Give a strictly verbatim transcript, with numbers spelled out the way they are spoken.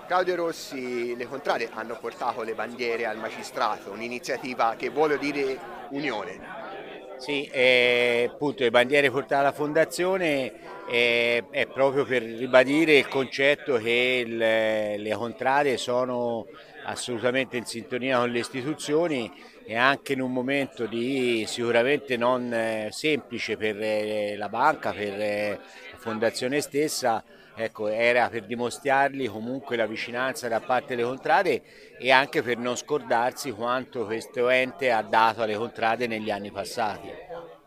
Claudio Rossi, le contrade hanno portato le bandiere al magistrato, un'iniziativa che vuole dire unione. Sì, eh, appunto le bandiere portate alla fondazione eh, è proprio per ribadire il concetto che il- le contrade sono assolutamente in sintonia con le istituzioni e anche in un momento di sicuramente non eh, semplice per eh, la banca, per eh, la fondazione stessa, ecco, era per dimostrargli comunque la vicinanza da parte delle contrade e anche per non scordarsi quanto questo ente ha dato alle contrade negli anni passati.